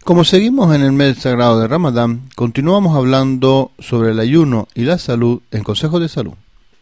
Como seguimos en el mes sagrado de Ramadán, continuamos hablando sobre el ayuno y la salud en Consejos de Salud.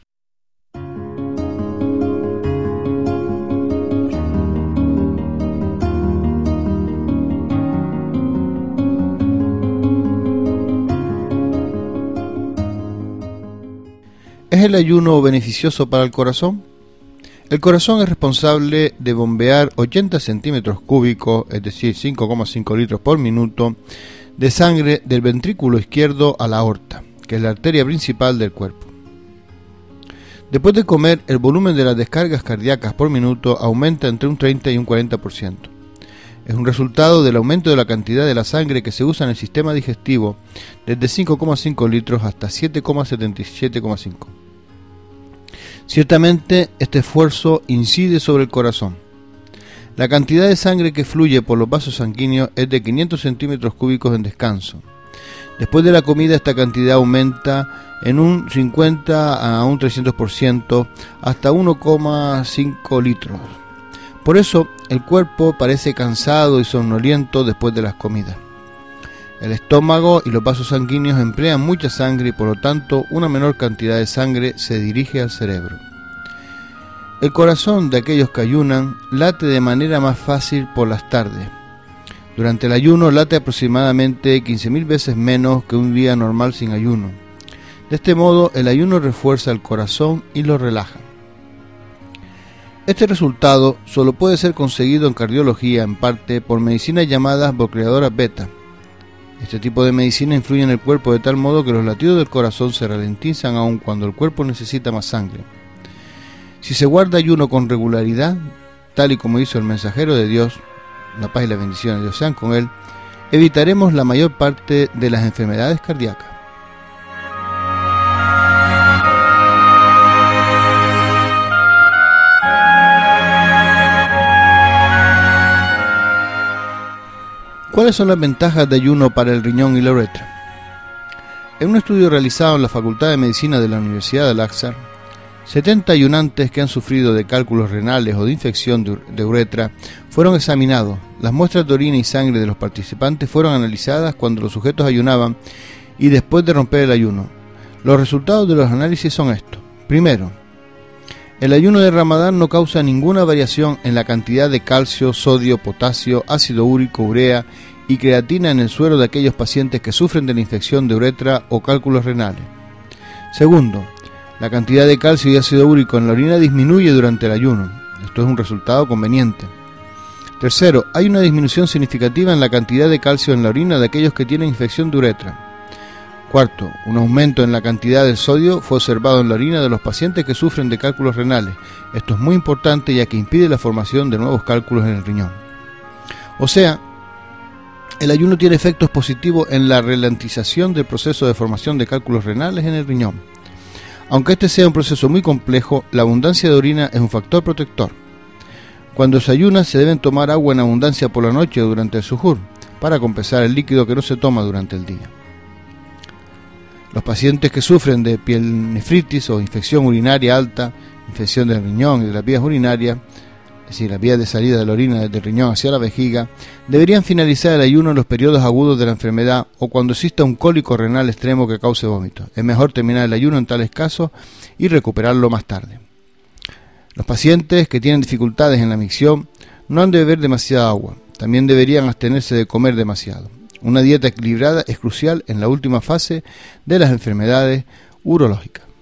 ¿Es el ayuno beneficioso para el corazón? El corazón es responsable de bombear 80 centímetros cúbicos, es decir, 5,5 litros por minuto, de sangre del ventrículo izquierdo a la aorta, que es la arteria principal del cuerpo. Después de comer, el volumen de las descargas cardíacas por minuto aumenta entre un 30 y un 40%. Es un resultado del aumento de la cantidad de la sangre que se usa en el sistema digestivo, desde 5,5 litros hasta 7,77,5. Ciertamente, este esfuerzo incide sobre el corazón. La cantidad de sangre que fluye por los vasos sanguíneos es de 500 centímetros cúbicos en descanso. Después de la comida, esta cantidad aumenta en un 50 a un 300% hasta 1,5 litros. Por eso, el cuerpo parece cansado y somnoliento después de las comidas. El estómago y los vasos sanguíneos emplean mucha sangre y por lo tanto una menor cantidad de sangre se dirige al cerebro. El corazón de aquellos que ayunan late de manera más fácil por las tardes. Durante el ayuno late aproximadamente 15.000 veces menos que un día normal sin ayuno. De este modo el ayuno refuerza el corazón y lo relaja. Este resultado solo puede ser conseguido en cardiología en parte por medicinas llamadas bloqueadoras beta. Este tipo de medicina influye en el cuerpo de tal modo que los latidos del corazón se ralentizan aun cuando el cuerpo necesita más sangre. Si se guarda ayuno con regularidad, tal y como hizo el mensajero de Dios, la paz y la bendición de Dios sean con él, evitaremos la mayor parte de las enfermedades cardíacas. ¿Cuáles son las ventajas de ayuno para el riñón y la uretra? En un estudio realizado en la Facultad de Medicina de la Universidad de Al-Azhar, 70 ayunantes que han sufrido de cálculos renales o de infección de uretra fueron examinados. Las muestras de orina y sangre de los participantes fueron analizadas cuando los sujetos ayunaban y después de romper el ayuno. Los resultados de los análisis son estos. Primero, el ayuno de Ramadán no causa ninguna variación en la cantidad de calcio, sodio, potasio, ácido úrico, urea y creatina en el suero de aquellos pacientes que sufren de la infección de uretra o cálculos renales. Segundo, la cantidad de calcio y ácido úrico en la orina disminuye durante el ayuno. Esto es un resultado conveniente. Tercero, hay una disminución significativa en la cantidad de calcio en la orina de aquellos que tienen infección de uretra. Cuarto, un aumento en la cantidad de sodio fue observado en la orina de los pacientes que sufren de cálculos renales. Esto es muy importante ya que impide la formación de nuevos cálculos en el riñón. O sea, el ayuno tiene efectos positivos en la ralentización del proceso de formación de cálculos renales en el riñón. Aunque este sea un proceso muy complejo, la abundancia de orina es un factor protector. Cuando se ayuna se deben tomar agua en abundancia por la noche o durante el suhur, para compensar el líquido que no se toma durante el día. Los pacientes que sufren de pielonefritis o infección urinaria alta, infección del riñón y de las vías urinarias, es decir, las vías de salida de la orina desde el riñón hacia la vejiga, deberían finalizar el ayuno en los periodos agudos de la enfermedad o cuando exista un cólico renal extremo que cause vómito. Es mejor terminar el ayuno en tales casos y recuperarlo más tarde. Los pacientes que tienen dificultades en la micción no han de beber demasiada agua. También deberían abstenerse de comer demasiado. Una dieta equilibrada es crucial en la última fase de las enfermedades urológicas.